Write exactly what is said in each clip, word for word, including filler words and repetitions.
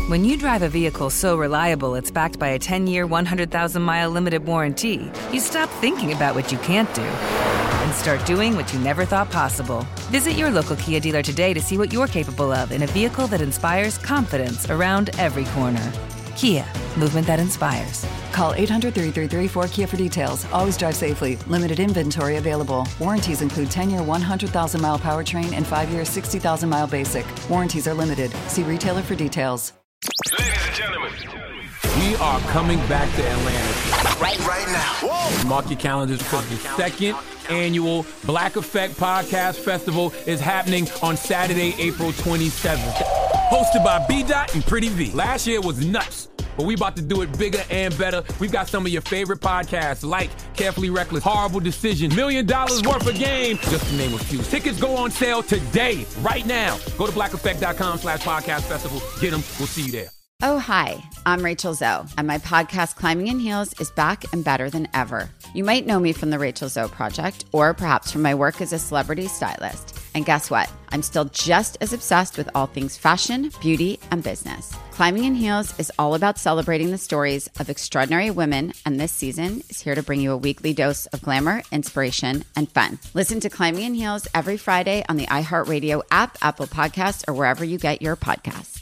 When you drive a vehicle so reliable it's backed by a ten-year, one hundred thousand mile limited warranty, you stop thinking about what you can't do and start doing what you never thought possible. Visit your local Kia dealer today to see what you're capable of in a vehicle that inspires confidence around every corner. Kia, movement that inspires. Call eight hundred, three three three, four K I A for details. Always drive safely. Limited inventory available. Warranties include ten-year, one hundred thousand mile powertrain and five-year, sixty thousand mile basic. Warranties are limited. See retailer for details. Ladies and gentlemen, we are coming back to Atlanta. Right, right now. Whoa. Mark your calendars because the second annual Black Effect Podcast Festival is happening on Saturday, April twenty-seventh. Hosted by B-Dot and Pretty V. Last year was nuts, but we about to do it bigger and better. We've got some of your favorite podcasts like Carefully Reckless, Horrible Decision, Million Dollars Worth of Game, just to name a few. Tickets go on sale today, right now. Go to blackeffect.com slash podcast festival. Get them. We'll see you there. Oh, hi, I'm Rachel Zoe, and my podcast, Climbing in Heels, is back and better than ever. You might know me from the Rachel Zoe Project, or perhaps from my work as a celebrity stylist. And guess what? I'm still just as obsessed with all things fashion, beauty, and business. Climbing in Heels is all about celebrating the stories of extraordinary women, and this season is here to bring you a weekly dose of glamour, inspiration, and fun. Listen to Climbing in Heels every Friday on the iHeartRadio app, Apple Podcasts, or wherever you get your podcasts.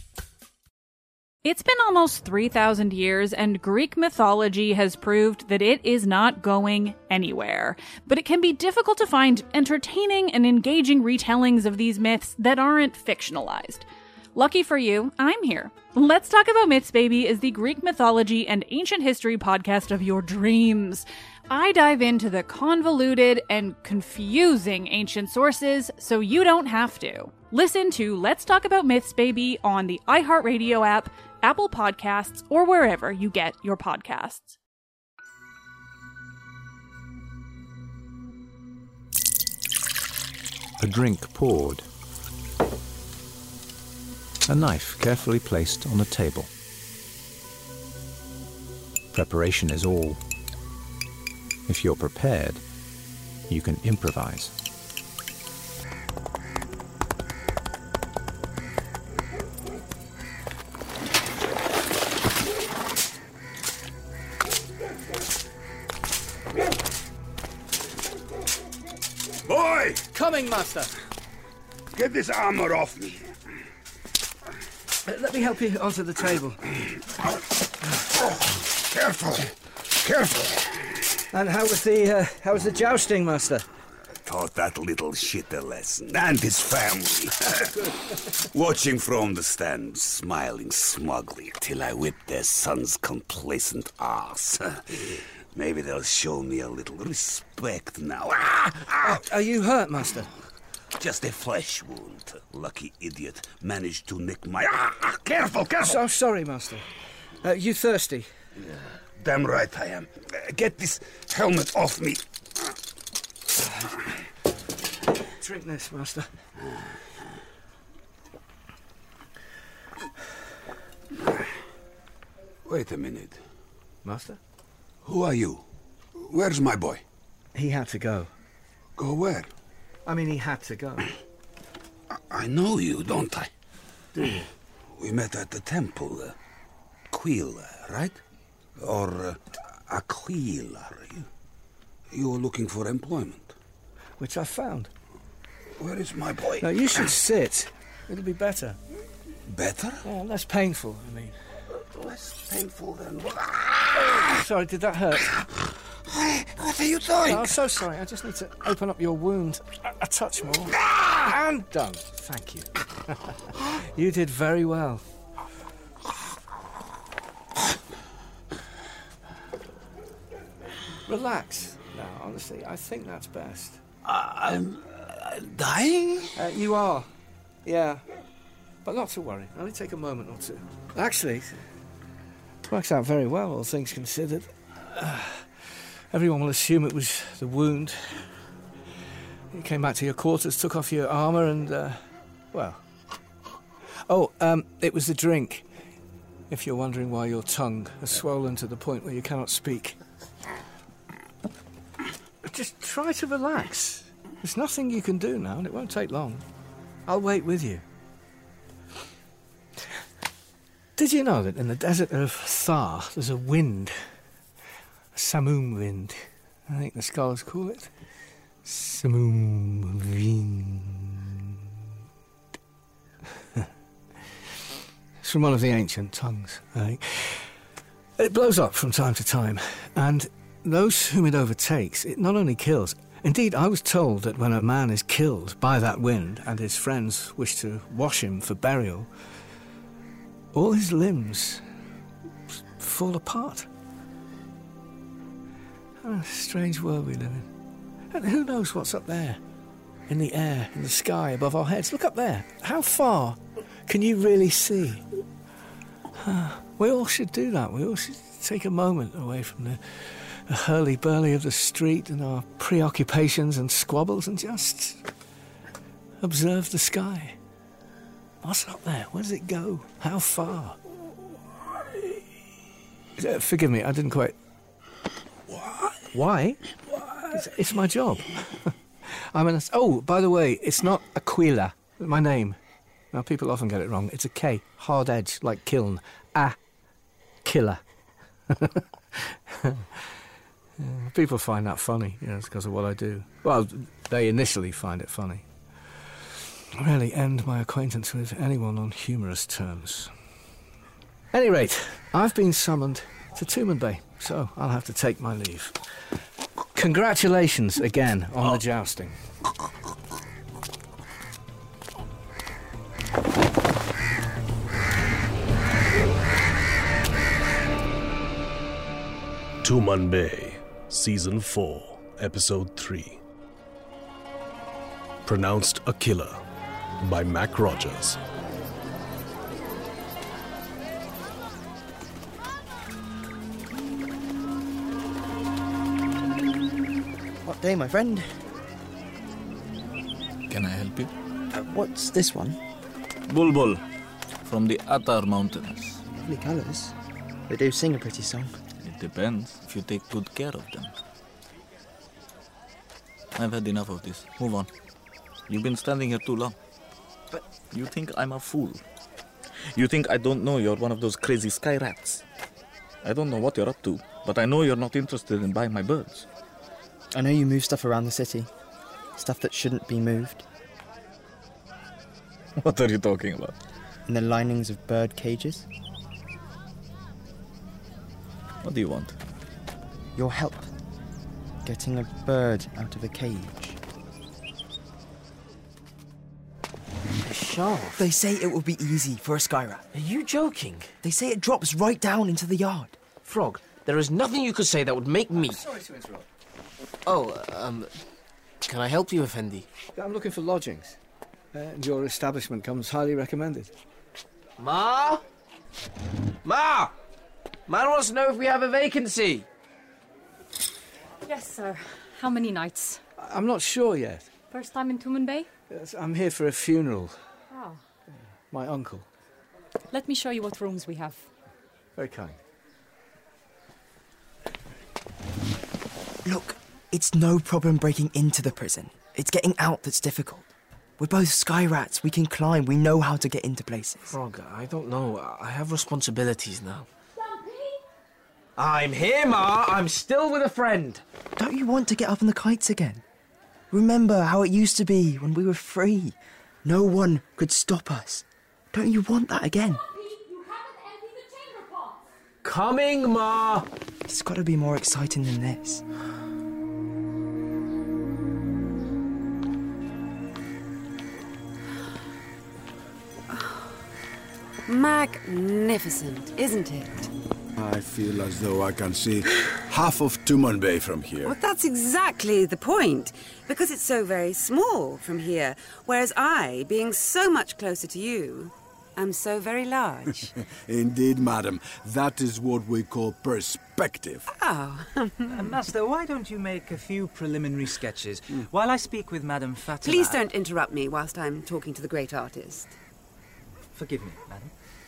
It's been almost three thousand years, and Greek mythology has proved that it is not going anywhere. But it can be difficult to find entertaining and engaging retellings of these myths that aren't fictionalized. Lucky for you, I'm here. Let's Talk About Myths, Baby is the Greek mythology and ancient history podcast of your dreams. I dive into the convoluted and confusing ancient sources so you don't have to. Listen to Let's Talk About Myths, Baby on the iHeartRadio app, Apple Podcasts, or wherever you get your podcasts. A drink poured. A knife carefully placed on a table. Preparation is all. If you're prepared, you can improvise. Boy! Coming, master. Get this armor off me. Uh, let me help you onto the table. Oh, careful. Careful. And how was the, uh, how was the jousting, master? Taught that little shit a lesson. And his family. Watching from the stand, smiling smugly, till I whipped their son's complacent ass. Maybe they'll show me a little respect now. Ah, ah. Are you hurt, master? Just a flesh wound. Lucky idiot managed to nick my... Ah, ah, careful, careful! So sorry, master. Uh, you thirsty? Yeah, damn right I am. Uh, get this helmet off me. Drink this, master. Wait a minute. Master? Who are you? Where's my boy? He had to go. Go where? I mean, he had to go. I know you, don't I? Do you? We met at the temple. Uh, Aquila, right? Or uh, Aquila. You, you were looking for employment. Which I found. Where is my boy? No, you should sit. It'll be better. Better? Yeah, less painful, I mean. Less painful than... Oh, sorry, did that hurt? What are you doing? Oh, I'm so sorry. I just need to open up your wound a, a touch more. And done. Thank you. You did very well. Relax. Now, honestly, I think that's best. Uh, I'm uh, dying? Uh, you are. Yeah. But not to worry. Only take a moment or two. Actually, it works out very well, all things considered. Uh, everyone will assume it was the wound. You came back to your quarters, took off your armour and, uh, well... Oh, um, it was the drink. If you're wondering why your tongue has swollen to the point where you cannot speak. Just try to relax. There's nothing you can do now, and it won't take long. I'll wait with you. Did you know that in the desert of Thar there's a wind, a Samum wind? I think the scholars call it Samum wind. It's from one of the ancient tongues, I think. It blows up from time to time, and those whom it overtakes, it not only kills. Indeed, I was told that when a man is killed by that wind and his friends wish to wash him for burial, all his limbs fall apart. Oh, strange world we live in. And who knows what's up there? In the air, in the sky, above our heads. Look up there. How far can you really see? We all should do that. We all should take a moment away from the, the hurly-burly of the street and our preoccupations and squabbles and just observe the sky. What's up there? Where does it go? How far? Uh, forgive me, I didn't quite... Why? Why? Why? It's, it's my job. I'm an... Oh, by the way, it's not Aquila, my name. Now, people often get it wrong. It's a K, hard edge, like kiln. A killer. Yeah, people find that funny, you know, it's because of what I do. Well, they initially find it funny. I rarely end my acquaintance with anyone on humorous terms. At any rate, I've been summoned to Tumanbay, so I'll have to take my leave. Congratulations again on oh. the jousting. Tumanbay, Season four, Episode three. Pronounced a Killer by Mac Rogers. What day, my friend? Can I help you? Uh, what's this one? Bulbul, from the Attar Mountains. Lovely colours. They do sing a pretty song. It depends if you take good care of them. I've had enough of this. Move on. You've been standing here too long. But you think I'm a fool. You think I don't know you're one of those crazy sky rats. I don't know what you're up to, but I know you're not interested in buying my birds. I know you move stuff around the city. Stuff that shouldn't be moved. What are you talking about? In the linings of bird cages. What do you want? Your help. Getting a bird out of a cage. A shaft? They say it will be easy for a sky rat. Are you joking? They say it drops right down into the yard. Frog, there is nothing you could say that would make me... I'm sorry to interrupt. Oh, um... Can I help you, Effendi? I'm looking for lodgings. Uh, and your establishment comes highly recommended. Ma? Ma! Man wants to know if we have a vacancy. Yes, sir. How many nights? I'm not sure yet. First time in Tumanbay? Yes, I'm here for a funeral. Oh. My uncle. Let me show you what rooms we have. Very kind. Look, it's no problem breaking into the prison. It's getting out that's difficult. We're both sky rats. We can climb. We know how to get into places. Frog, I don't know. I have responsibilities now. I'm here, Ma. I'm still with a friend. Don't you want to get up on the kites again? Remember how it used to be when we were free. No one could stop us. Don't you want that again? You haven't emptied the chamber pots. Coming, Ma. It's got to be more exciting than this. Magnificent, isn't it? I feel as though I can see half of Tumanbay from here. Well, that's exactly the point, because it's so very small from here, whereas I, being so much closer to you, am so very large. Indeed, madam. That is what we call perspective. Oh. uh, Master, why don't you make a few preliminary sketches mm. while I speak with Madame Fatima? Please don't interrupt me whilst I'm talking to the great artist. Forgive me, madam.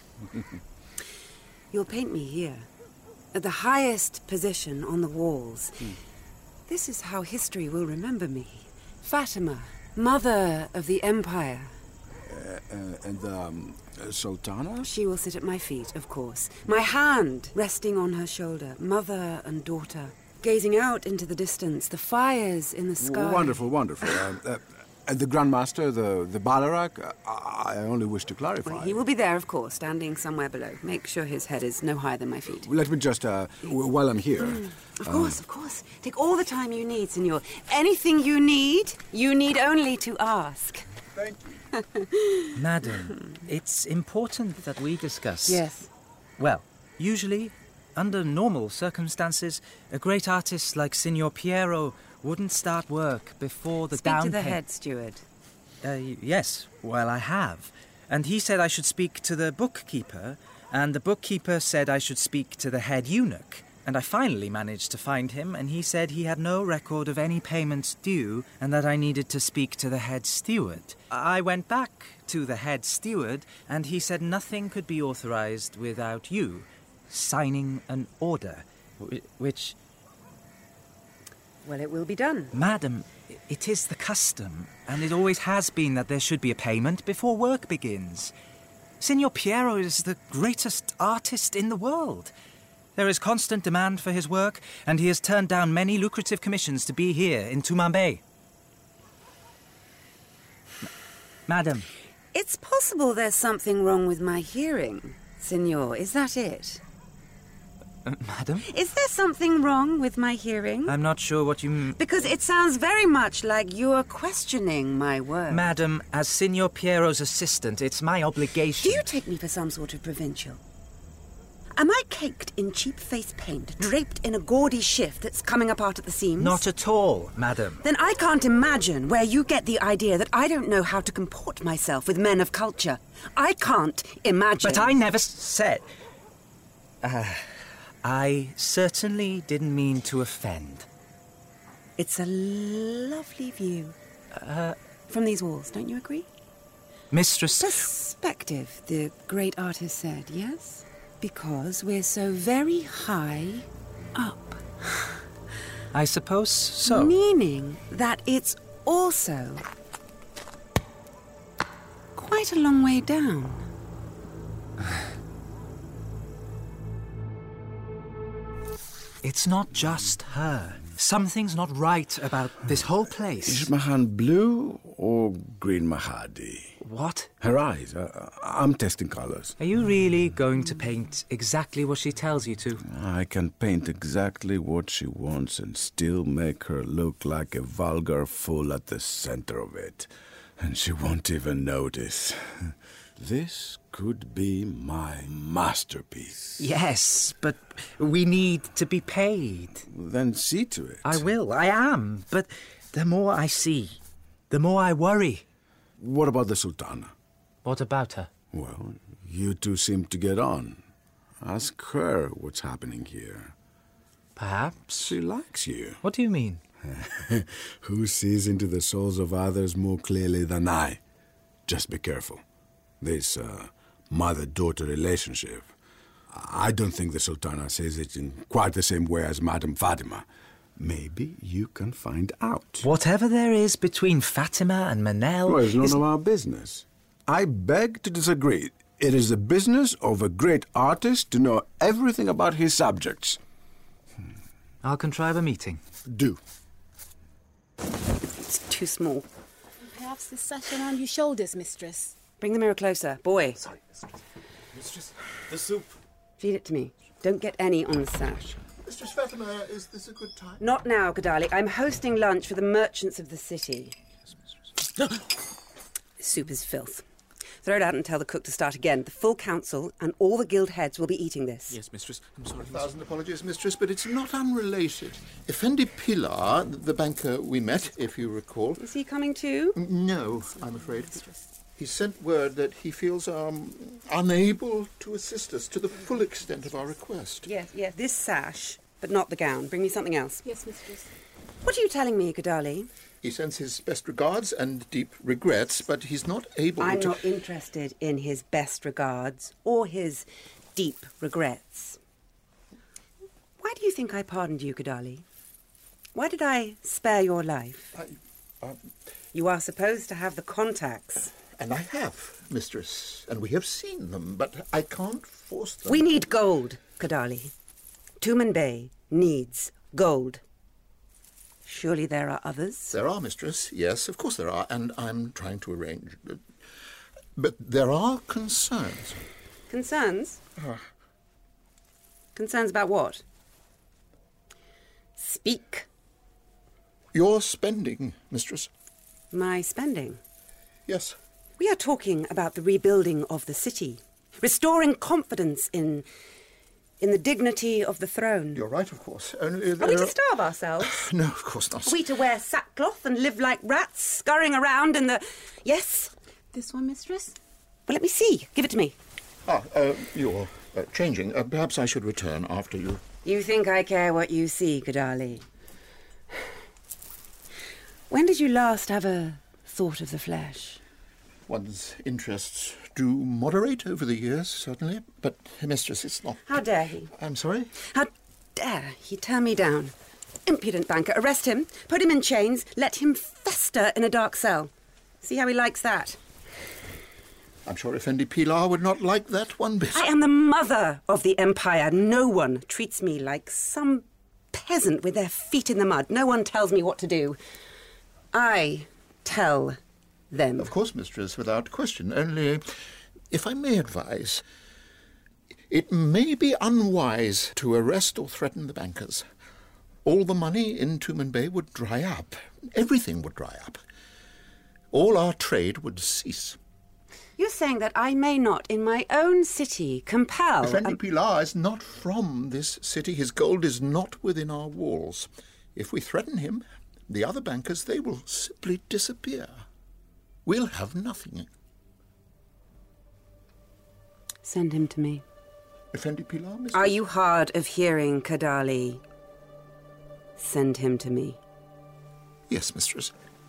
You'll paint me here, at the highest position on the walls. Mm. This is how history will remember me. Fatima, mother of the empire. Uh, Uh, and the um, uh, Sultana? She will sit at my feet, of course. My hand resting on her shoulder, mother and daughter, gazing out into the distance, the fires in the sky. Wonderful, wonderful. uh, uh, and the Grandmaster, the, the Balarak, uh, I only wish to clarify. Well, he will be there, of course, standing somewhere below. Make sure his head is no higher than my feet. Let me just, uh, w- while I'm here... Mm. Of um, course, of course. Take all the time you need, Signor. Anything you need, you need only to ask. Thank you. Madam, it's important that we discuss... Yes. Well, usually, under normal circumstances, a great artist like Signor Piero wouldn't start work before the Speak down to the pay- head steward. Uh, yes, well, I have. And he said I should speak to the bookkeeper, and the bookkeeper said I should speak to the head eunuch. And I finally managed to find him, and he said he had no record of any payments due, and that I needed to speak to the head steward. I went back to the head steward, and he said nothing could be authorized without you signing an order, wh- which... Well, it will be done. Madam, it is the custom, and it always has been that there should be a payment before work begins. Signor Piero is the greatest artist in the world. There is constant demand for his work, and he has turned down many lucrative commissions to be here in Tumanbay. M- Madam. It's possible there's something wrong with my hearing, Signor. Is that it? Uh, madam? Is there something wrong with my hearing? I'm not sure what you... M- Because it sounds very much like you're questioning my words. Madam, as Signor Piero's assistant, it's my obligation... Do you take me for some sort of provincial? Am I caked in cheap face paint, draped in a gaudy shift that's coming apart at the seams? Not at all, madam. Then I can't imagine where you get the idea that I don't know how to comport myself with men of culture. I can't imagine... But I never s- said... Uh, I certainly didn't mean to offend. It's a lovely view. Uh, From these walls, don't you agree? Mistress... Perspective, the great artist said, yes? Because we're so very high up. I suppose so. Meaning that it's also quite a long way down. It's not just her. Something's not right about this whole place. Is Mahan blue or green Mahadi? What? Her eyes. Uh, I'm testing colors. Are you really going to paint exactly what she tells you to? I can paint exactly what she wants and still make her look like a vulgar fool at the center of it. And she won't even notice. This could be my masterpiece. Yes, but we need to be paid. Then see to it. I will, I am. But the more I see, the more I worry. What about the Sultana? What about her? Well, you two seem to get on. Ask her what's happening here. Perhaps. She likes you. What do you mean? Who sees into the souls of others more clearly than I? Just be careful. This uh, mother-daughter relationship, I don't think the Sultana says it in quite the same way as Madame Fatima. Maybe you can find out. Whatever there is between Fatima and Manel... Well, it's none is... of our business. I beg to disagree. It is the business of a great artist to know everything about his subjects. I'll contrive a meeting. Do. It's too small. Perhaps the sash around your shoulders, mistress. Bring the mirror closer. Boy. Sorry, mistress. Mistress, the soup. Feed it to me. Don't get any on the sash. Mistress Fatima, is this a good time? Not now, Gadali. I'm hosting lunch for the merchants of the city. Yes, mistress. This soup is filth. Throw it out and tell the cook to start again. The full council and all the guild heads will be eating this. Yes, mistress. I'm sorry. A thousand apologies, mistress, but it's not unrelated. Effendi Pilar, the banker we met, if you recall... Is he coming too? No, I'm afraid. He sent word that he feels um, unable to assist us to the full extent of our request. Yes, yes. This sash, but not the gown. Bring me something else. Yes, mistress. What are you telling me, Gadali? He sends his best regards and deep regrets, but he's not able I'm to... not interested in his best regards or his deep regrets. Why do you think I pardoned you, Gadali? Why did I spare your life? I, uh, You are supposed to have the contacts. And I have. mistress, and we have seen them, but I can't force them. We need gold, Kadali. Tumen Bay needs gold. Surely there are others? There are, mistress. Yes, of course there are, and I'm trying to arrange. But there are concerns. Concerns? Uh, Concerns about what? Speak. Your spending, mistress. My spending? Yes. We are talking about the rebuilding of the city, restoring confidence in in the dignity of the throne. You're right, of course. Only Are we to starve ourselves? No, of course not. Are we to wear sackcloth and live like rats, scurrying around in the... Yes? This one, mistress? Well, let me see. Give it to me. Ah, uh, you're uh, changing. Uh, perhaps I should return after you. You think I care what you see, Kadali? When did you last have a thought of the flesh? One's interests do moderate over the years, certainly. But, mistress, it's not... How dare he? I'm sorry? How dare he turn me down? Impudent banker. Arrest him, put him in chains, let him fester in a dark cell. See how he likes that. I'm sure Effendi Pilar would not like that one bit. I am the mother of the empire. No one treats me like some peasant with their feet in the mud. No one tells me what to do. I tell them. Of course, mistress, without question. Only, if I may advise, it may be unwise to arrest or threaten the bankers. All the money in Tumen Bay would dry up. Everything would dry up. All our trade would cease. You're saying that I may not, in my own city, compel... Effendi Pilar is not from this city. His gold is not within our walls. If we threaten him, the other bankers, they will simply disappear. We'll have nothing. Send him to me. Effendi Pilar, mistress? Are you hard of hearing, Kadali? Send him to me. Yes, mistress.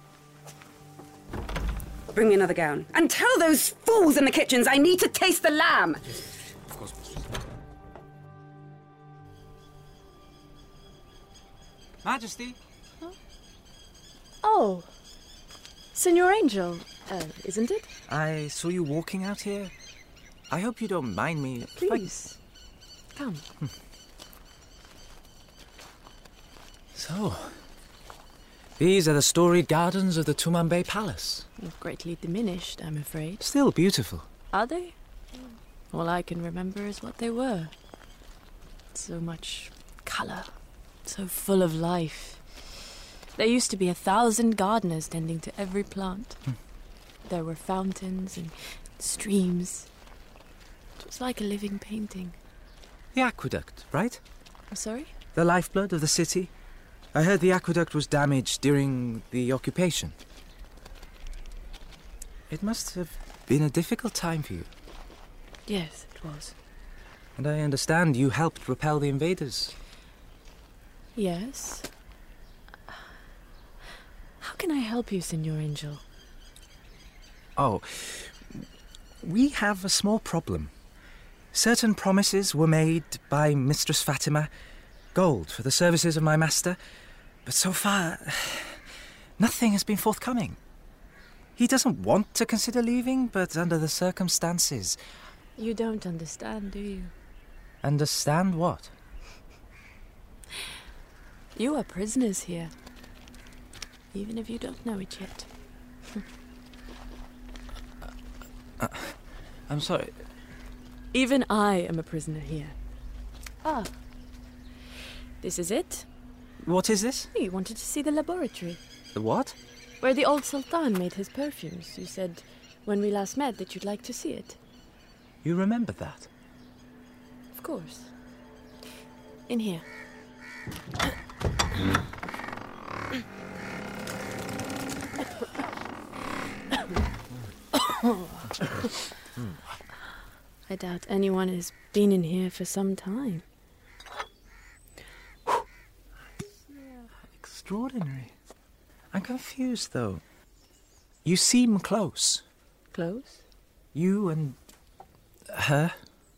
Bring me another gown. And tell those fools in the kitchens I need to taste the lamb. Of course, mistress. Majesty. Huh? Oh. Senor Angel, uh, isn't it? I saw you walking out here. I hope you don't mind me. Please. Come. So, these are the storied gardens of the Tumen Bay Palace. Greatly diminished, I'm afraid. Still beautiful. Are they? All I can remember is what they were. So much colour, so full of life. There used to be a thousand gardeners tending to every plant. Hmm. There were fountains and streams. It was like a living painting. The aqueduct, right? I'm sorry? The lifeblood of the city. I heard the aqueduct was damaged during the occupation. It must have been a difficult time for you. Yes, it was. And I understand you helped repel the invaders. Yes. How can I help you, Senor Angel? Oh, we have a small problem. Certain promises were made by Mistress Fatima, gold for the services of my master, but so far, nothing has been forthcoming. He doesn't want to consider leaving, but under the circumstances... You don't understand, do you? Understand what? You are prisoners here. Even if you don't know it yet. uh, I'm sorry. Even I am a prisoner here. Ah. This is it. What is this? You wanted to see the laboratory. The what? Where the old Sultan made his perfumes. You said when we last met that you'd like to see it. You remember that? Of course. In here. I doubt anyone has been in here for some time. Extraordinary. I'm confused, though. You seem close. Close? You and her?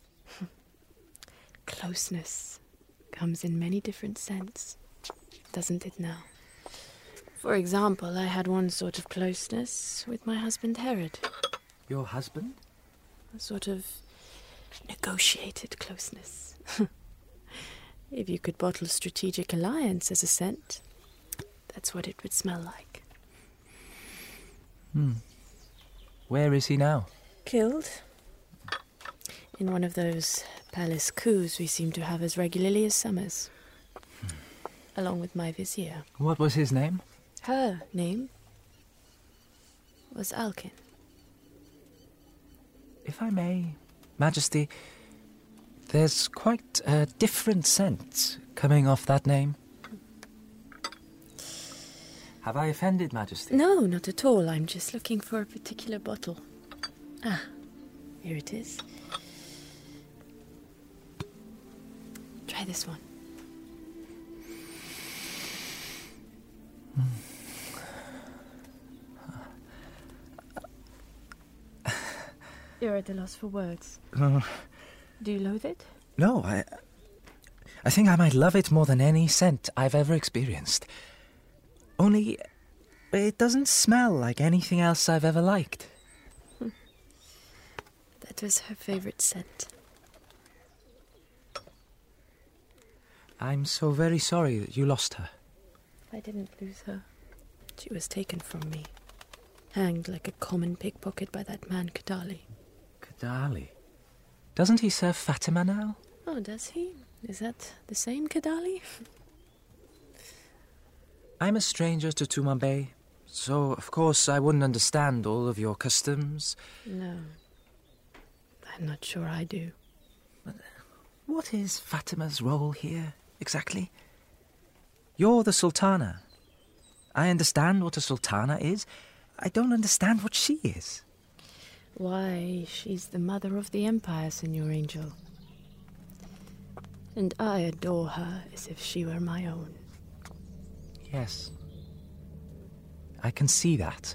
Closeness comes in many different scents, doesn't it now? For example, I had one sort of closeness with my husband Herod. Your husband? A sort of negotiated closeness. If you could bottle strategic alliance as a scent, that's what it would smell like. Hmm. Where is he now? Killed. In one of those palace coups we seem to have as regularly as summers. Hmm. Along with my vizier. What was his name? Her name was Alkin. If I may, Majesty, there's quite a different scent coming off that name. Have I offended, Majesty? No, not at all. I'm just looking for a particular bottle. Ah, here it is. Try this one. You're at a loss for words. Uh, Do you loathe it? no, I... I think I might love it more than any scent I've ever experienced. Only, it doesn't smell like anything else I've ever liked. Hmm. That was her favourite scent. I'm so very sorry that you lost her. I didn't lose her. She was taken from me. Hanged like a common pickpocket by that man Kadali. Kadali? Doesn't he serve Fatima now? Oh, does he? Is that the same Kadali? I'm a stranger to Tumanbay, so of course I wouldn't understand all of your customs. No. I'm not sure I do. But what is Fatima's role here, exactly? You're the Sultana. I understand what a Sultana is. I don't understand what she is. Why, she's the mother of the Empire, Senor Angel. And I adore her as if she were my own. Yes. I can see that.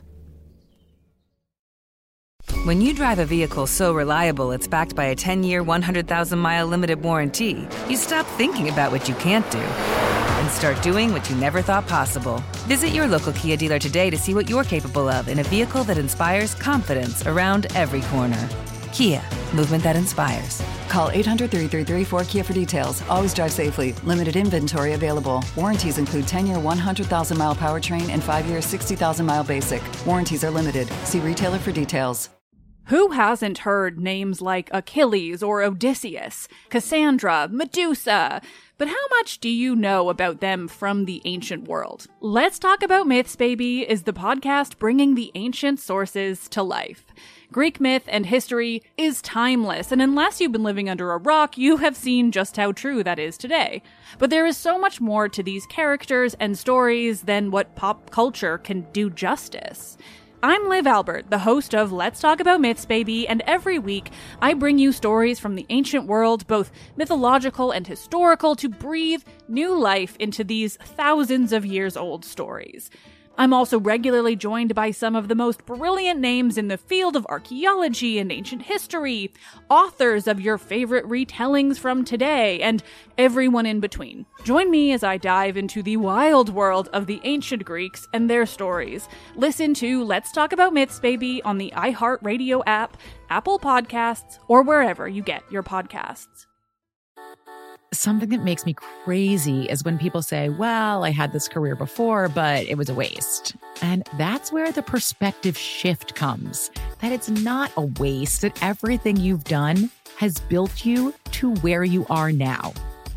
When you drive a vehicle so reliable it's backed by a ten-year, one hundred thousand mile limited warranty, you stop thinking about what you can't do and start doing what you never thought possible. Visit your local Kia dealer today to see what you're capable of in a vehicle that inspires confidence around every corner. Kia, movement that inspires. Call eight hundred, three three three, four K I A for details. Always drive safely. Limited inventory available. Warranties include ten-year, one hundred thousand mile powertrain and five-year, sixty thousand mile basic. Warranties are limited. See retailer for details. Who hasn't heard names like Achilles or Odysseus, Cassandra, Medusa? But how much do you know about them from the ancient world? Let's Talk About Myths, Baby is the podcast bringing the ancient sources to life. Greek myth and history is timeless, and unless you've been living under a rock, you have seen just how true that is today. But there is so much more to these characters and stories than what pop culture can do justice. I'm Liv Albert, the host of Let's Talk About Myths, Baby, and every week I bring you stories from the ancient world, both mythological and historical, to breathe new life into these thousands of years old stories. I'm also regularly joined by some of the most brilliant names in the field of archaeology and ancient history, authors of your favorite retellings from today, and everyone in between. Join me as I dive into the wild world of the ancient Greeks and their stories. Listen to Let's Talk About Myths, Baby on the iHeartRadio app, Apple Podcasts, or wherever you get your podcasts. Something that makes me crazy is when people say, well, I had this career before, but it was a waste. And that's where the perspective shift comes, that it's not a waste, that everything you've done has built you to where you are now.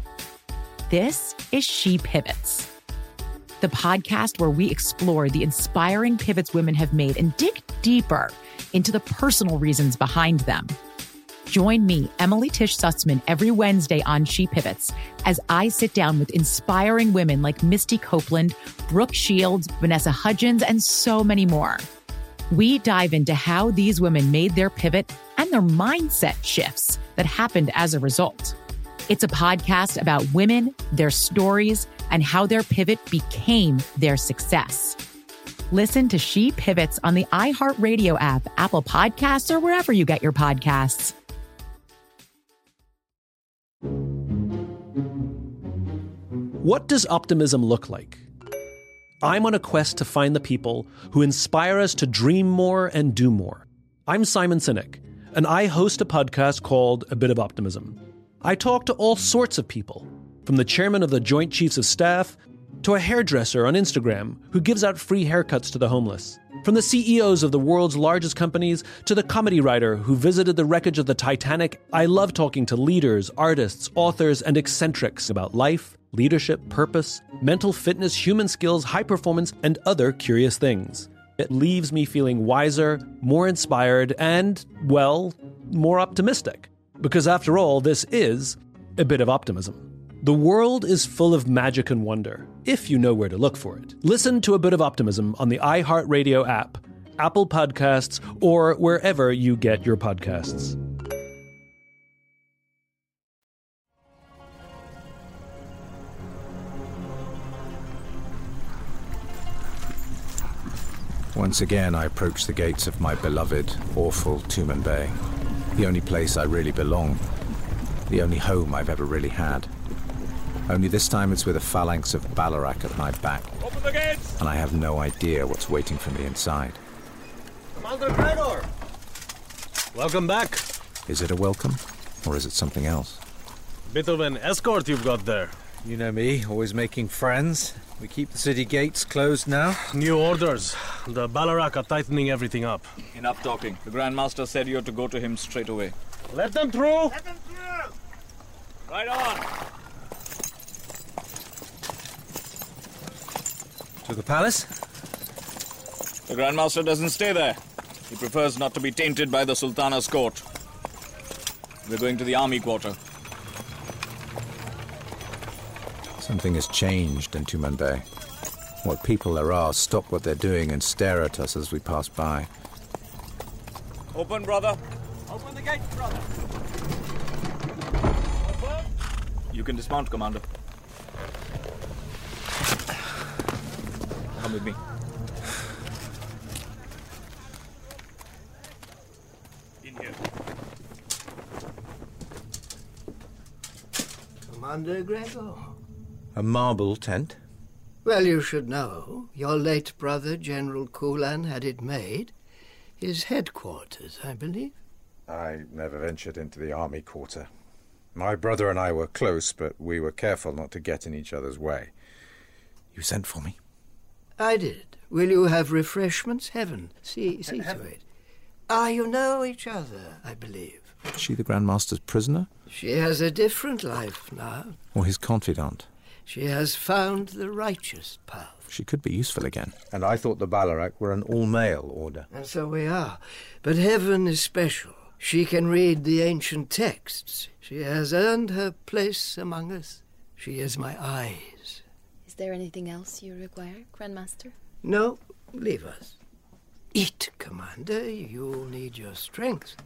This is She Pivots, the podcast where we explore the inspiring pivots women have made and dig deeper into the personal reasons behind them. Join me, Emily Tish Sussman, every Wednesday on She Pivots as I sit down with inspiring women like Misty Copeland, Brooke Shields, Vanessa Hudgens, and so many more. We dive into how these women made their pivot and their mindset shifts that happened as a result. It's a podcast about women, their stories, and how their pivot became their success. Listen to She Pivots on the iHeartRadio app, Apple Podcasts, or wherever you get your podcasts. What does optimism look like? I'm on a quest to find the people who inspire us to dream more and do more. I'm Simon Sinek, and I host a podcast called A Bit of Optimism. I talk to all sorts of people, from the chairman of the Joint Chiefs of Staff to a hairdresser on Instagram who gives out free haircuts to the homeless, from the C E Os of the world's largest companies to the comedy writer who visited the wreckage of the Titanic. I love talking to leaders, artists, authors, and eccentrics about life, leadership, purpose, mental fitness, human skills, high performance, and other curious things. It leaves me feeling wiser, more inspired, and, well, more optimistic. Because after all, this is a bit of optimism. The world is full of magic and wonder, if you know where to look for it. Listen to A Bit of Optimism on the iHeartRadio app, Apple Podcasts, or wherever you get your podcasts. Once again, I approach the gates of my beloved, awful Tumanbay. The only place I really belong. The only home I've ever really had. Only this time it's with a phalanx of Balarak at my back. Open the gates! And I have no idea what's waiting for me inside. Commander Gregor! Welcome back. Is it a welcome? Or is it something else? Bit of an escort you've got there. You know me, always making friends. We keep the city gates closed now. New orders. The Balarak are tightening everything up. Enough talking. The Grand Master said you had to go to him straight away. Let them through! Let them through! Right on! To the palace? The Grand Master doesn't stay there. He prefers not to be tainted by the Sultana's court. We're going to the army quarter. Something has changed in Tumanbay. What people there are stop what they're doing and stare at us as we pass by. Open, brother. Open the gate, brother. Open. You can dismount, Commander. Come with me. In here. Commander Gregor. A marble tent? Well, you should know. Your late brother, General Kulan, had it made. His headquarters, I believe. I never ventured into the army quarter. My brother and I were close, but we were careful not to get in each other's way. You sent for me? I did. Will you have refreshments? Heaven, see, see to it. Ah, you know each other, I believe. Is she the Grand Master's prisoner? She has a different life now. Or his confidant? She has found the righteous path. She could be useful again. And I thought the Balarak were an all-male order. And so we are. But heaven is special. She can read the ancient texts. She has earned her place among us. She is my eyes. Is there anything else you require, Grandmaster? No, leave us. Eat, Commander. You'll need your strength.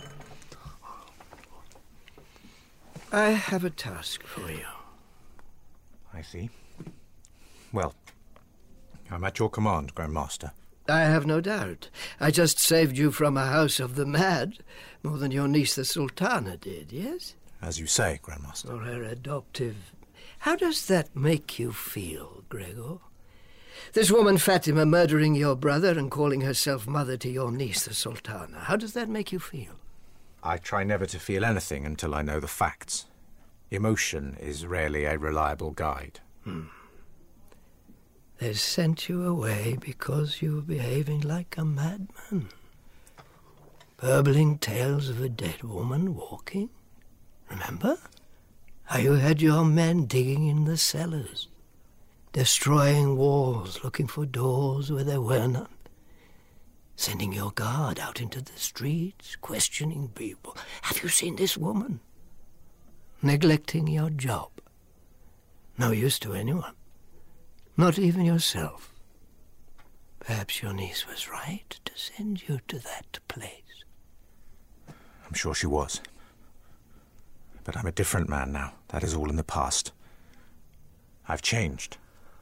I have a task for you. I see. Well, I'm at your command, Grand Master. I have no doubt. I just saved you from a house of the mad, more than your niece the Sultana did, yes? As you say, Grand Master. Or her adoptive. How does that make you feel, Gregor? This woman Fatima murdering your brother and calling herself mother to your niece the Sultana. How does that make you feel? I try never to feel anything until I know the facts. Emotion is rarely a reliable guide. Hmm. They sent you away because you were behaving like a madman. Burbling tales of a dead woman walking. Remember? How you had your men digging in the cellars, destroying walls, looking for doors where there were none, sending your guard out into the streets, questioning people. Have you seen this woman? Neglecting your job. No use to anyone. Not even yourself. Perhaps your niece was right to send you to that place. I'm sure she was. But I'm a different man now. That is all in the past. I've changed.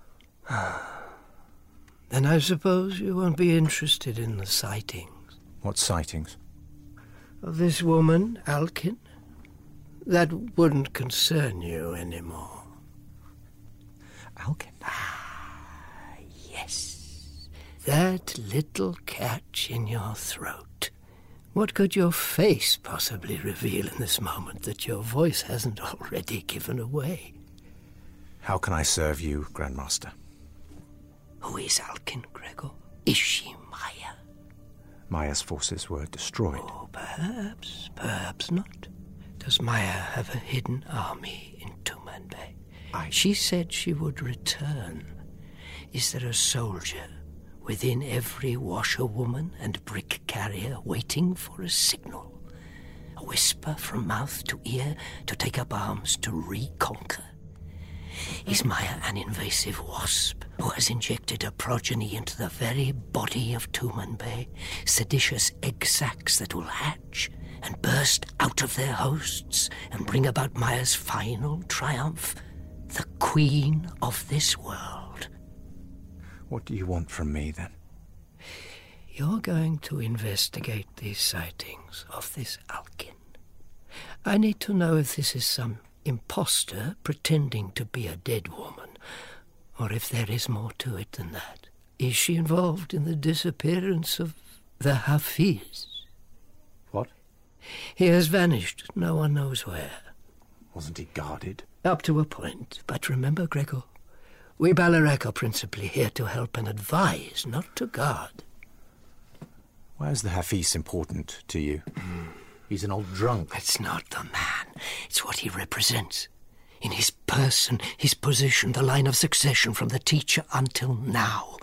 Then I suppose you won't be interested in the sightings. What sightings? Of this woman, Alkin. That wouldn't concern you anymore. Alkin? Ah, yes. That little catch in your throat. What could your face possibly reveal in this moment that your voice hasn't already given away? How can I serve you, Grandmaster? Who is Alkin, Gregor? Is she Maya? Maya's forces were destroyed. Oh, perhaps, perhaps not. Does Maya have a hidden army in Tumanbay? I... She said she would return. Is there a soldier within every washerwoman and brick carrier waiting for a signal? A whisper from mouth to ear to take up arms to reconquer? Is Maya an invasive wasp who has injected her progeny into the very body of Tumanbay, seditious egg sacs that will hatch and burst out of their hosts and bring about Maya's final triumph, the queen of this world? What do you want from me, then? You're going to investigate these sightings of this Alkin. I need to know if this is some imposter pretending to be a dead woman, or if there is more to it than that. Is she involved in the disappearance of the Hafiz? What? He has vanished, no one knows where. Wasn't he guarded? Up to a point, but remember, Gregor, we Ballarak are principally here to help and advise, not to guard. Why is the Hafiz important to you? He's an old drunk. It's not the man. It's what he represents. In his person, his position, the line of succession from the teacher until now.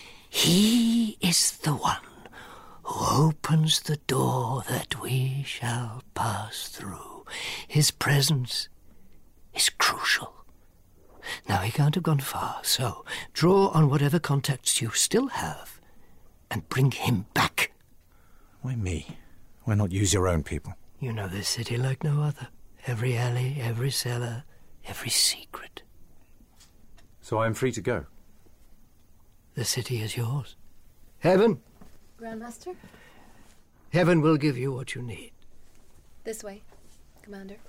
He is the one who opens the door that we shall pass through. His presence is crucial. Now, he can't have gone far, so draw on whatever contacts you still have and bring him back. Why me? Why not use your own people? You know this city like no other. Every alley, every cellar, every secret. So I'm free to go? The city is yours. Heaven. Grandmaster? Heaven will give you what you need. This way, Commander.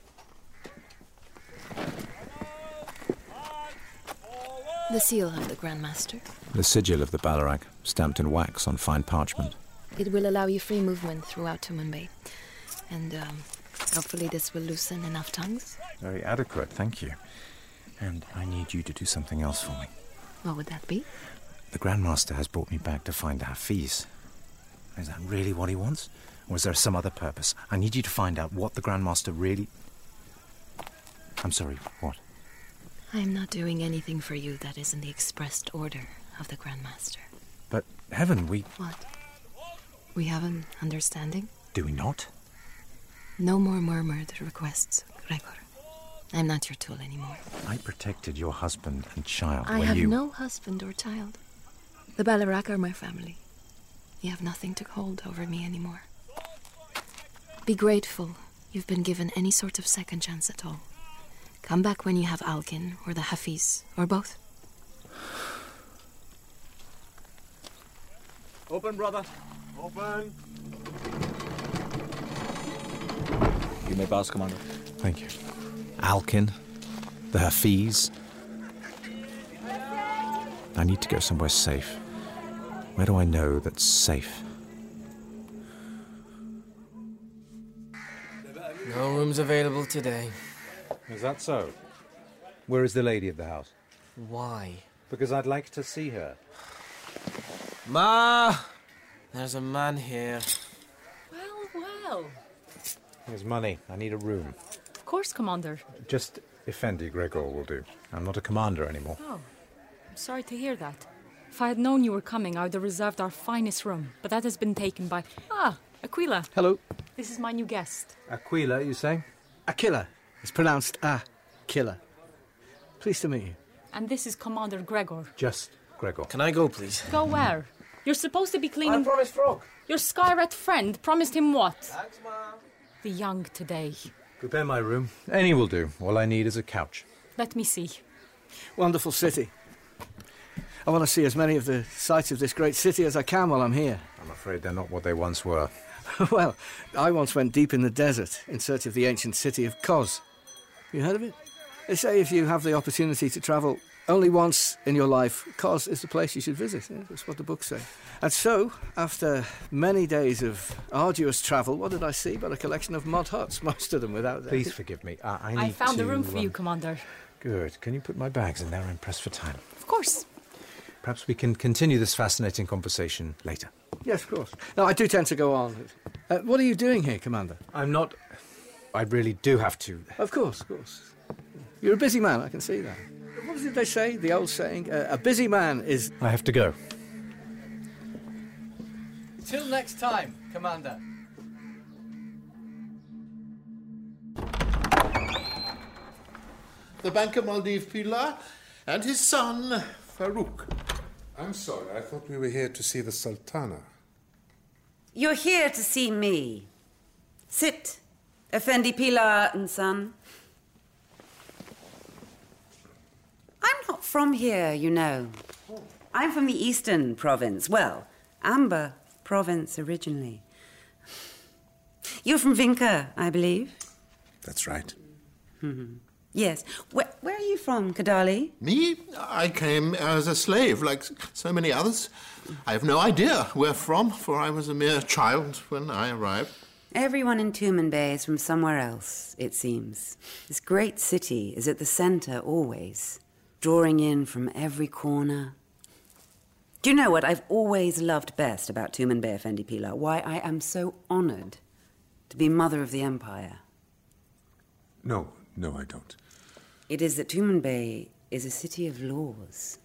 The seal of the Grandmaster. The sigil of the Ballarak, stamped in wax on fine parchment. It will allow you free movement throughout Tumanbay. And um, hopefully this will loosen enough tongues. Very adequate, thank you. And I need you to do something else for me. What would that be? The Grandmaster has brought me back to find the Hafiz. Is that really what he wants? Or is there some other purpose? I need you to find out what the Grandmaster really... I'm sorry, what? I am not doing anything for you that is in the expressed order of the Grandmaster. But, Heaven, we... What? We have an understanding? Do we not? No more murmured requests, Gregor. I'm not your tool anymore. I protected your husband and child I when have you... no husband or child. The Ballarak are my family. You have nothing to hold over me anymore. Be grateful you've been given any sort of second chance at all. Come back when you have Alkin or the Hafiz, or both. Open, brother. Open. You may pass, Commander. Thank you. Alkin, the Hafiz. I need to go somewhere safe. Where do I know that's safe? No rooms available today. Is that so? Where is the lady of the house? Why? Because I'd like to see her. Ma! There's a man here. Well, well. Here's money. I need a room. Of course, Commander. Just Effendi Gregor will do. I'm not a commander anymore. Oh, I'm sorry to hear that. If I had known you were coming, I would have reserved our finest room. But that has been taken by... Ah, Aquila. Hello. This is my new guest. Aquila, you say? Aquila. It's pronounced ah, killer. Pleased to meet you. And this is Commander Gregor. Just Gregor. Can I go, please? Go where? You're supposed to be cleaning... I promised Frog. Your Skyrat friend promised him what? Thanks, Mom. The young today. Prepare my room. Any will do. All I need is a couch. Let me see. Wonderful city. I want to see as many of the sights of this great city as I can while I'm here. I'm afraid they're not what they once were. Well, I once went deep in the desert in search of the ancient city of Kos. You heard of it? They say if you have the opportunity to travel only once in your life, Kos is the place you should visit. Yeah, that's what the books say. And so, after many days of arduous travel, what did I see but a collection of mud huts, most of them without... Please forgive me. Uh, I need I found to, a room for um, you, Commander. Good. Can you put my bags in there? I'm pressed for time. Of course. Perhaps we can continue this fascinating conversation later. Yes, of course. No, I do tend to go on. Uh, what are you doing here, Commander? I'm not... I really do have to... Of course, of course. You're a busy man, I can see that. What did they say, the old saying? Uh, a busy man is... I have to go. Till next time, Commander. The banker Maldiv Pilar and his son, Farouk. I'm sorry, I thought we were here to see the Sultana. You're here to see me. Sit, Effendi Pilar and son. I'm not from here, you know. I'm from the Eastern Province. Well, Amber Province originally. You're from Vinca, I believe? That's right. Mm-hmm. Yes. Where, where are you from, Kadali? Me? I came as a slave, like so many others. I have no idea where from, for I was a mere child when I arrived. Everyone in Tumanbay is from somewhere else, it seems. This great city is at the centre always, drawing in from every corner. Do you know what I've always loved best about Tumanbay, Effendi Pilar? Why I am so honoured to be mother of the empire. No, no, I don't. It is that Tumanbay is a city of laws.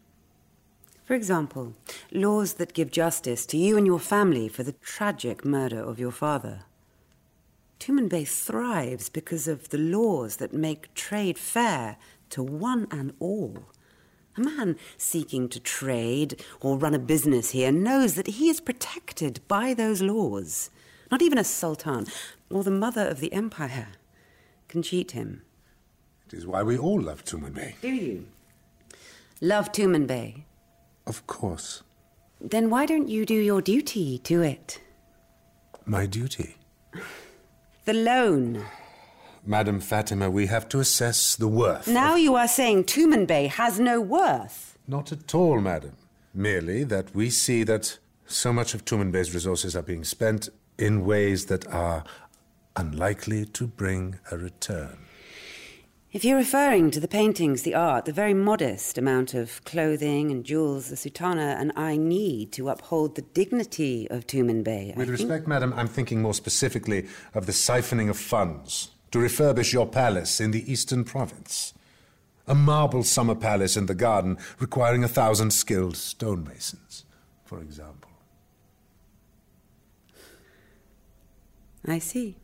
For example, laws that give justice to you and your family for the tragic murder of your father. Tumanbay thrives because of the laws that make trade fair to one and all. A man seeking to trade or run a business here knows that he is protected by those laws. Not even a sultan or the mother of the empire can cheat him. It is why we all love Tumanbay. Do you? Love Tumanbay? Of course. Then why don't you do your duty to it? My duty? The loan. Madam Fatima, we have to assess the worth. Now of... you are saying Tumanbay has no worth. Not at all, madam. Merely that we see that so much of Tumanbay's resources are being spent in ways that are unlikely to bring a return. If you're referring to the paintings, the art, the very modest amount of clothing and jewels the Sultana and I need to uphold the dignity of Tumanbay... With respect, madam, I'm thinking more specifically of the siphoning of funds to refurbish your palace in the Eastern Province. A marble summer palace in the garden requiring a thousand skilled stonemasons, for example. I see.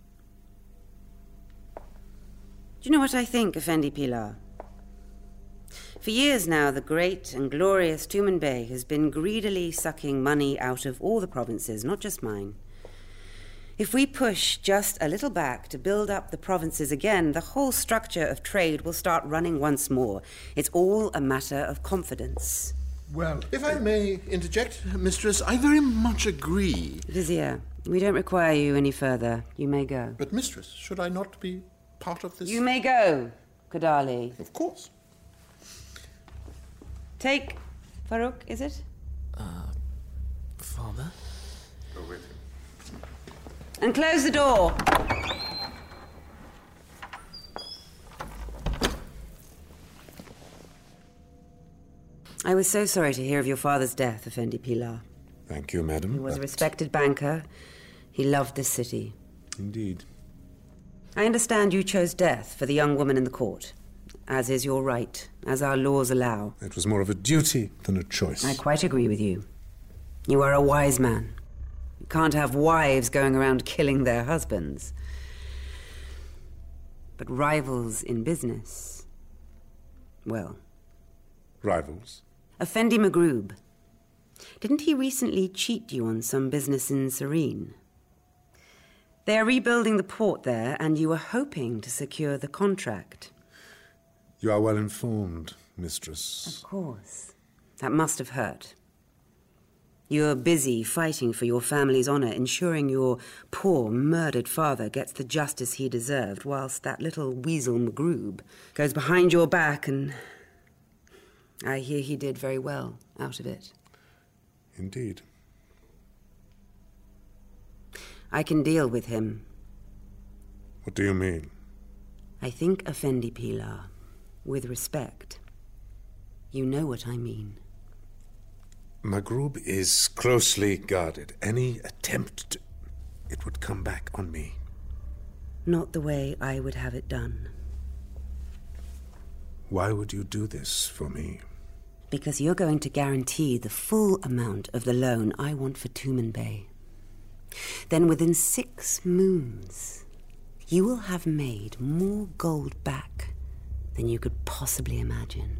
Do you know what I think, Effendi Pilar? For years now, the great and glorious Tumanbay has been greedily sucking money out of all the provinces, not just mine. If we push just a little back to build up the provinces again, the whole structure of trade will start running once more. It's all a matter of confidence. Well, if I may interject, mistress, I very much agree. Vizier, we don't require you any further. You may go. But, mistress, should I not be part of this? You may go, Kadali. Of course. Take Farouk, is it? Uh, father? Go with him. And close the door. I was so sorry to hear of your father's death, Effendi Pilar. Thank you, madam. He was but... a respected banker. He loved this city. Indeed. I understand you chose death for the young woman in the court, as is your right, as our laws allow. It was more of a duty than a choice. I quite agree with you. You are a wise man. You can't have wives going around killing their husbands. But rivals in business... well... Rivals? Effendi Magroob. Didn't he recently cheat you on some business in Serene? They are rebuilding the port there, and you were hoping to secure the contract. You are well informed, mistress. Of course. That must have hurt. You're busy fighting for your family's honour, ensuring your poor, murdered father gets the justice he deserved, whilst that little weasel Magroob goes behind your back and I hear he did very well out of it. Indeed. I can deal with him. What do you mean? I think Effendi Pilar, with respect. You know what I mean. Maghrub is closely guarded. Any attempt to... it would come back on me. Not the way I would have it done. Why would you do this for me? Because you're going to guarantee the full amount of the loan I want for Tumen Bay. Then within six moons, you will have made more gold back than you could possibly imagine.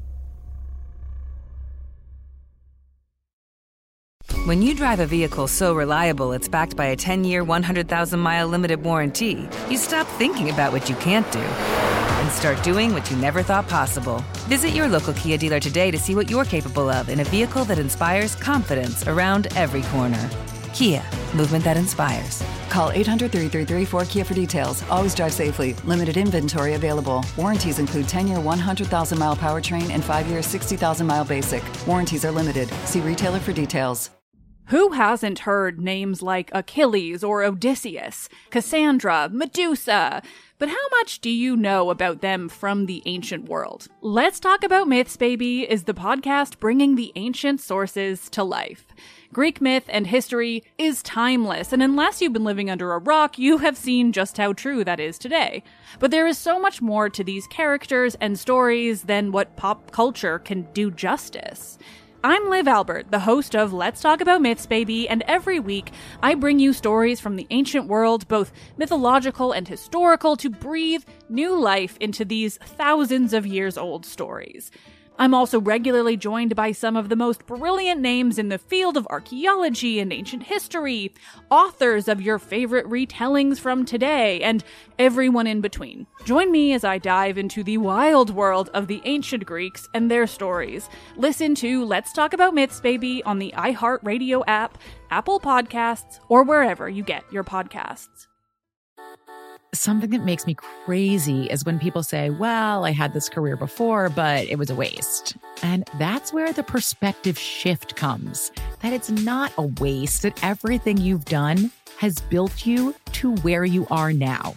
When you drive a vehicle so reliable it's backed by a ten-year, one hundred thousand mile limited warranty, you stop thinking about what you can't do and start doing what you never thought possible. Visit your local Kia dealer today to see what you're capable of in a vehicle that inspires confidence around every corner. Kia, movement that inspires. Call eight hundred, three three three, four K I A for details. Always drive safely. Limited inventory available. Warranties include ten-year, one hundred thousand mile powertrain and five-year, sixty thousand mile basic. Warranties are limited. See retailer for details. Who hasn't heard names like Achilles or Odysseus, Cassandra, Medusa? But how much do you know about them from the ancient world? Let's Talk About Myths, Baby is the podcast bringing the ancient sources to life. Greek myth and history is timeless, and unless you've been living under a rock, you have seen just how true that is today. But there is so much more to these characters and stories than what pop culture can do justice. I'm Liv Albert, the host of Let's Talk About Myths, Baby, and every week I bring you stories from the ancient world, both mythological and historical, to breathe new life into these thousands of years old stories. I'm also regularly joined by some of the most brilliant names in the field of archaeology and ancient history, authors of your favorite retellings from today, and everyone in between. Join me as I dive into the wild world of the ancient Greeks and their stories. Listen to Let's Talk About Myths, Baby on the iHeartRadio app, Apple Podcasts, or wherever you get your podcasts. Something that makes me crazy is when people say, well, I had this career before, but it was a waste. And that's where the perspective shift comes, that it's not a waste, that everything you've done has built you to where you are now.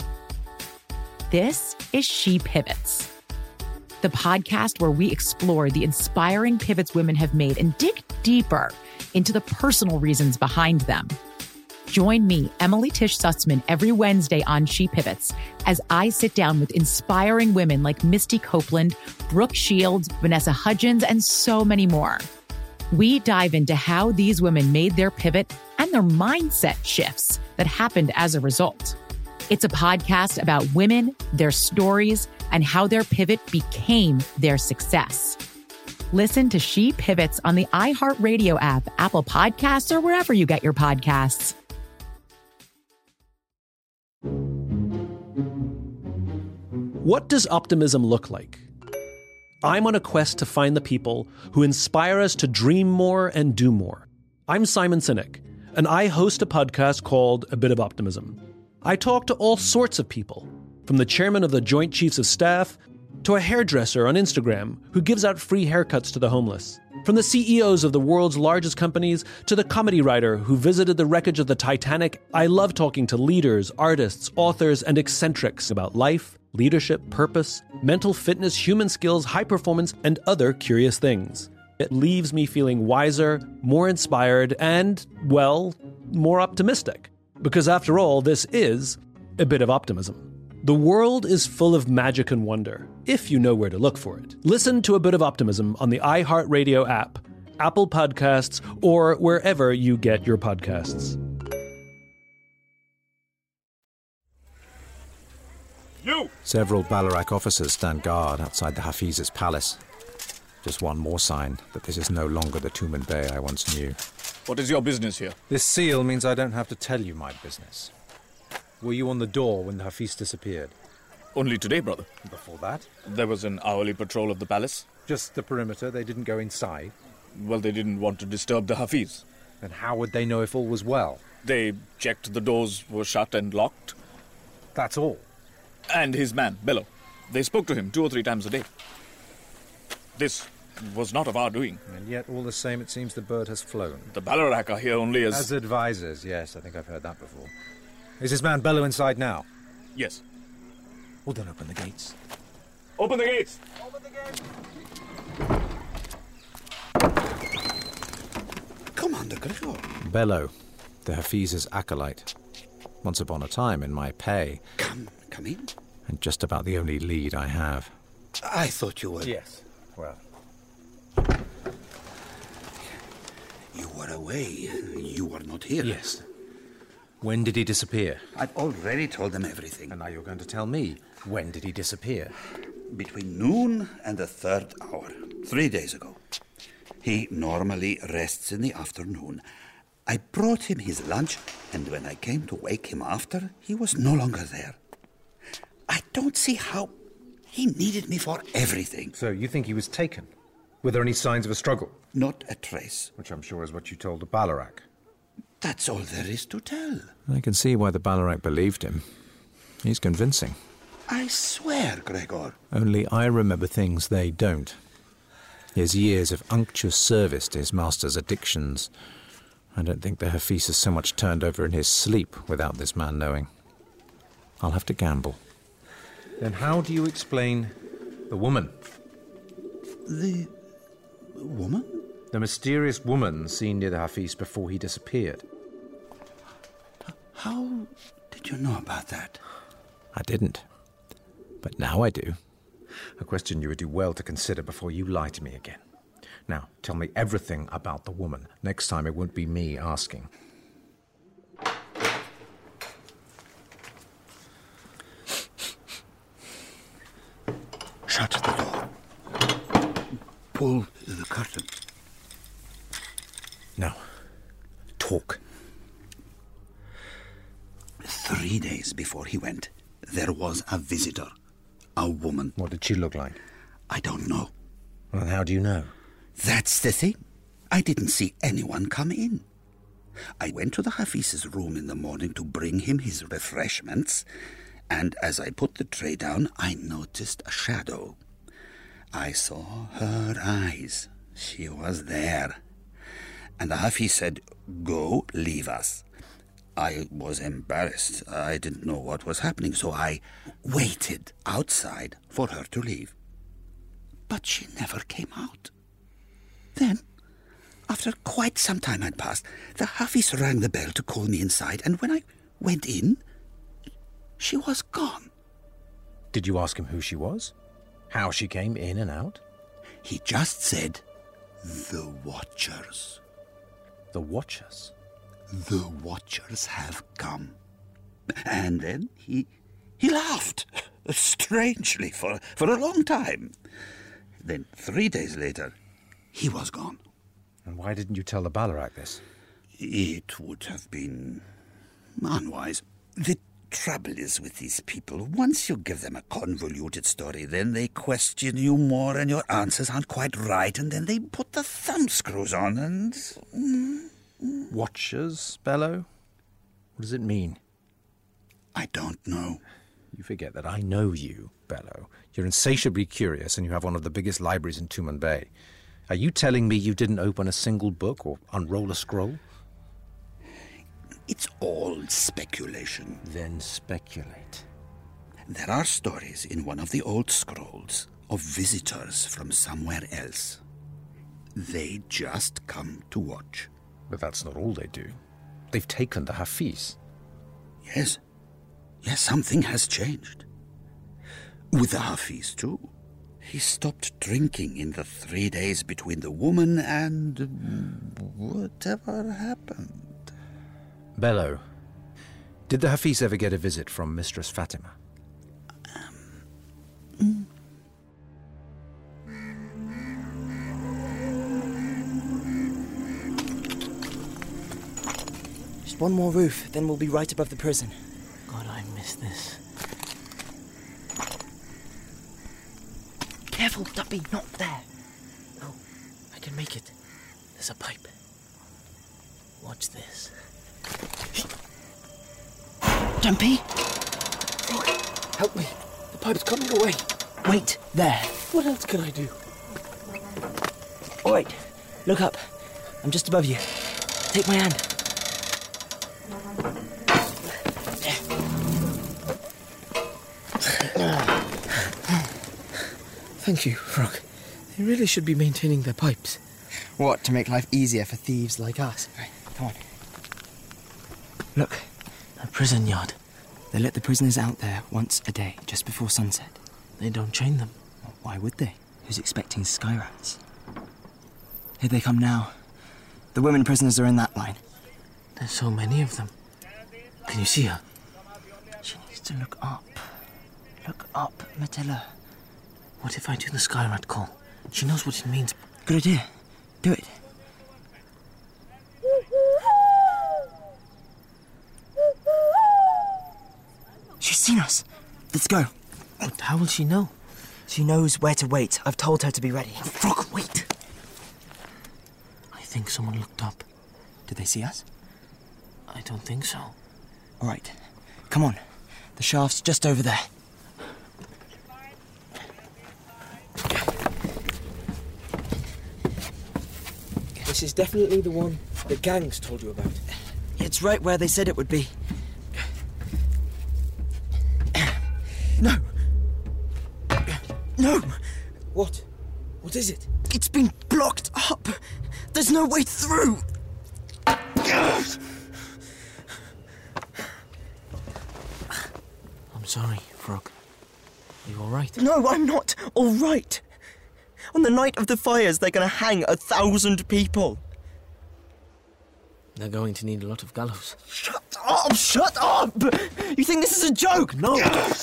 This is She Pivots, the podcast where we explore the inspiring pivots women have made and dig deeper into the personal reasons behind them. Join me, Emily Tish Sussman, every Wednesday on She Pivots as I sit down with inspiring women like Misty Copeland, Brooke Shields, Vanessa Hudgens, and so many more. We dive into how these women made their pivot and their mindset shifts that happened as a result. It's a podcast about women, their stories, and how their pivot became their success. Listen to She Pivots on the iHeartRadio app, Apple Podcasts, or wherever you get your podcasts. What does optimism look like? I'm on a quest to find the people who inspire us to dream more and do more. I'm Simon Sinek, and I host a podcast called A Bit of Optimism. I talk to all sorts of people, from the chairman of the Joint Chiefs of Staff to a hairdresser on Instagram who gives out free haircuts to the homeless, from the C E Os of the world's largest companies to the comedy writer who visited the wreckage of the Titanic. I love talking to leaders, artists, authors, and eccentrics about life, leadership, purpose, mental fitness, human skills, high performance, and other curious things. It leaves me feeling wiser, more inspired, and, well, more optimistic. Because after all, this is a bit of optimism. The world is full of magic and wonder, if you know where to look for it. Listen to A Bit of Optimism on the iHeartRadio app, Apple Podcasts, or wherever you get your podcasts. You! Several Balarak officers stand guard outside the Hafiz's palace. Just one more sign that this is no longer the Tumen Bay I once knew. What is your business here? This seal means I don't have to tell you my business. Were you on the door when the Hafiz disappeared? Only today, brother. Before that? There was an hourly patrol of the palace. Just the perimeter? They didn't go inside? Well, they didn't want to disturb the Hafiz. And how would they know if all was well? They checked the doors were shut and locked. That's all? And his man, Bello. They spoke to him two or three times a day. This was not of our doing. And yet, all the same, it seems the bird has flown. The Ballarat are here only as... As advisors, yes. I think I've heard that before. Is this man Bello inside now? Yes. Well, then open the gates. Open the gates! Open the gates! Commander Gregor. Bello, the Hafiz's acolyte. Once upon a time in my pay. Come, come in. And just about the only lead I have. I thought you were... Yes, well... You were away. You were not here. Yes. When did he disappear? I've already told them everything. And now you're going to tell me, when did he disappear? Between noon and the third hour, three days ago. He normally rests in the afternoon. I brought him his lunch, and when I came to wake him after, he was no longer there. I don't see how he needed me for everything. So you think he was taken? Were there any signs of a struggle? Not a trace. Which I'm sure is what you told the Ballarat. That's all there is to tell. I can see why the Ballarat believed him. He's convincing. I swear, Gregor. Only I remember things they don't. His years of unctuous service to his master's addictions. I don't think the Hafiz is so much turned over in his sleep without this man knowing. I'll have to gamble. Then how do you explain the woman? The woman? The mysterious woman seen near the Hafiz before he disappeared. How did you know about that? I didn't. But now I do. A question you would do well to consider before you lie to me again. Now, tell me everything about the woman. Next time it won't be me asking. Shut the door. Pull the curtain. No. Talk. Three days before he went, there was a visitor. A woman. What did she look like? I don't know. Well, how do you know? That's the thing. I didn't see anyone come in. I went to the Hafiz's room in the morning to bring him his refreshments, and as I put the tray down, I noticed a shadow. I saw her eyes. She was there. And the Hafiz said, "Go, leave us." I was embarrassed. I didn't know what was happening, so I waited outside for her to leave. But she never came out. Then, after quite some time had passed, the Hafiz rang the bell to call me inside, and when I went in, she was gone. Did you ask him who she was? How she came in and out? He just said, "The Watchers." The Watchers? The Watchers have come. And then he he laughed, strangely, for, for a long time. Then, three days later, he was gone. And why didn't you tell the Ballarat this? It would have been unwise. The trouble is with these people, once you give them a convoluted story, then they question you more and your answers aren't quite right, and then they put the thumbscrews on and... Mm, Watchers, Bello? What does it mean? I don't know. You forget that I know you, Bello. You're insatiably curious and you have one of the biggest libraries in Tumanbay. Are you telling me you didn't open a single book or unroll a scroll? It's all speculation. Then speculate. There are stories in one of the old scrolls of visitors from somewhere else. They just come to watch. But that's not all they do. They've taken the Hafiz. Yes. Yes, something has changed. With the Hafiz, too. He stopped drinking in the three days between the woman and whatever happened. Bello, did the Hafiz ever get a visit from Mistress Fatima? Um, mm. Just one more roof, then we'll be right above the prison. God, I miss this. Careful, Duppy, not there. No, I can make it. There's a pipe. Watch this. Dumpy! Look, help me. The pipe's coming away. Wait, there. What else can I do? All right, look up. I'm just above you. Take my hand. Thank you, Frog. They really should be maintaining their pipes. What, to make life easier for thieves like us? Right, come on. Look, a prison yard. They let the prisoners out there once a day, just before sunset. They don't chain them. Well, why would they? Who's expecting sky rats? Here they come now. The women prisoners are in that line. There's so many of them. Can you see her? She needs to look up. Look up, Matilda. What if I do the sky rat call? She knows what it means. Good idea. Do it. She's seen us. Let's go. But how will she know? She knows where to wait. I've told her to be ready. Frog, wait! I think someone looked up. Did they see us? I don't think so. All right. Come on. The shaft's just over there. This is definitely the one the gangs told you about. It's right where they said it would be. No. No. What? What is it? It's been blocked up. There's no way through. I'm sorry, Frog. Are you all right? No, I'm not all right. On the night of the fires, they're going to hang a thousand people. They're going to need a lot of gallows. Shut up! Shut up! You think this is a joke? No.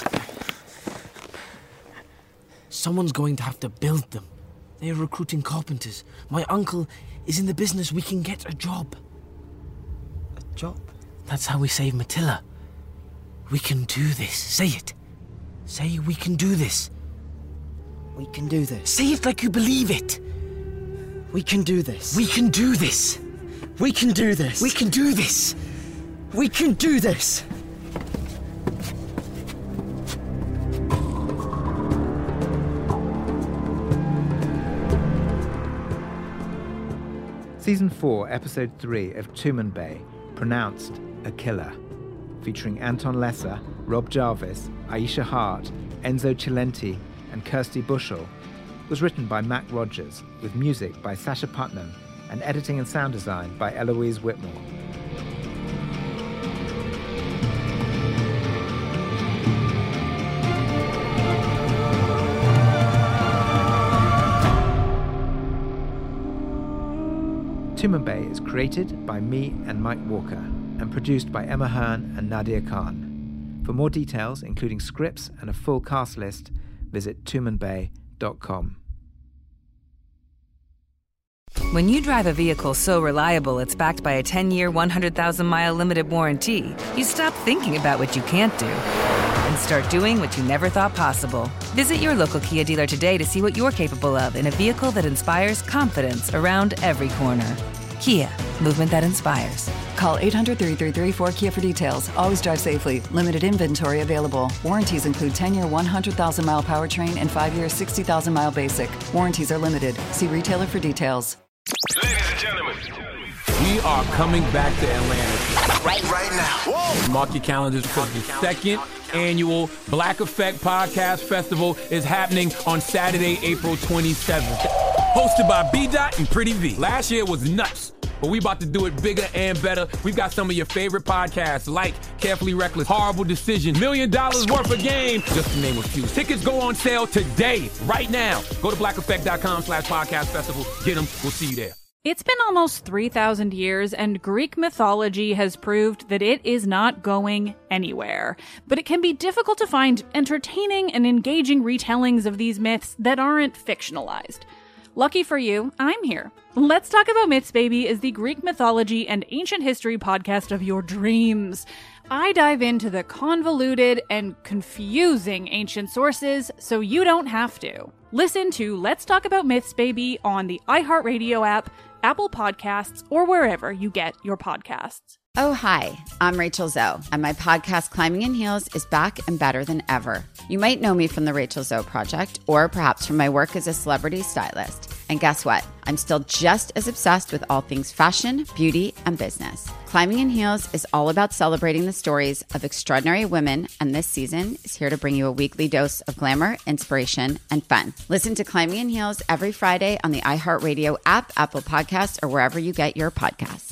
Someone's going to have to build them. They are recruiting carpenters. My uncle is in the business. We can get a job. A job? That's how we save Matilda. We can do this. Say it. Say we can do this. We can do this. Say it like you believe it. We can do this. We can do this. We can do this. We can do this. We can do this. Season four, Episode three of Tumanbay, Pronounced a Killer, featuring Anton Lesser, Rob Jarvis, Aisha Hart, Enzo Cilenti, and Kirsty Bushell, was written by Mac Rogers, with music by Sasha Putnam, and editing and sound design by Eloise Whitmore. Tumanbay is created by me and Mike Walker and produced by Emma Hearn and Nadia Khan. For more details, including scripts and a full cast list, visit tumanbay dot com. When you drive a vehicle so reliable it's backed by a ten-year, one hundred thousand mile limited warranty, you stop thinking about what you can't do and start doing what you never thought possible. Visit your local Kia dealer today to see what you're capable of in a vehicle that inspires confidence around every corner. Kia, movement that inspires. Call eight hundred, three three three, four K I A for details. Always drive safely. Limited inventory available. Warranties include ten-year, one hundred thousand mile powertrain and five-year, sixty thousand mile basic. Warranties are limited. See retailer for details. Ladies and gentlemen, we are coming back to Atlanta. Right, right now. Whoa. Mark your calendars because the second annual Black Effect Podcast Festival is happening on Saturday, April twenty-seventh. Hosted by B-Dot and Pretty V. Last year was nuts, but we about to do it bigger and better. We've got some of your favorite podcasts like Carefully Reckless, Horrible Decision, Million Dollars Worth of Game, just to name a few. Tickets go on sale today, right now. Go to black effect dot com slash podcast festival. Get them. We'll see you there. It's been almost three thousand years, and Greek mythology has proved that it is not going anywhere. But it can be difficult to find entertaining and engaging retellings of these myths that aren't fictionalized. Lucky for you, I'm here. Let's Talk About Myths, Baby is the Greek mythology and ancient history podcast of your dreams. I dive into the convoluted and confusing ancient sources so you don't have to. Listen to Let's Talk About Myths, Baby on the iHeartRadio app, Apple Podcasts, or wherever you get your podcasts. Oh, hi, I'm Rachel Zoe, and my podcast, Climbing in Heels, is back and better than ever. You might know me from the Rachel Zoe Project, or perhaps from my work as a celebrity stylist. And guess what? I'm still just as obsessed with all things fashion, beauty, and business. Climbing in Heels is all about celebrating the stories of extraordinary women, and this season is here to bring you a weekly dose of glamour, inspiration, and fun. Listen to Climbing in Heels every Friday on the iHeartRadio app, Apple Podcasts, or wherever you get your podcasts.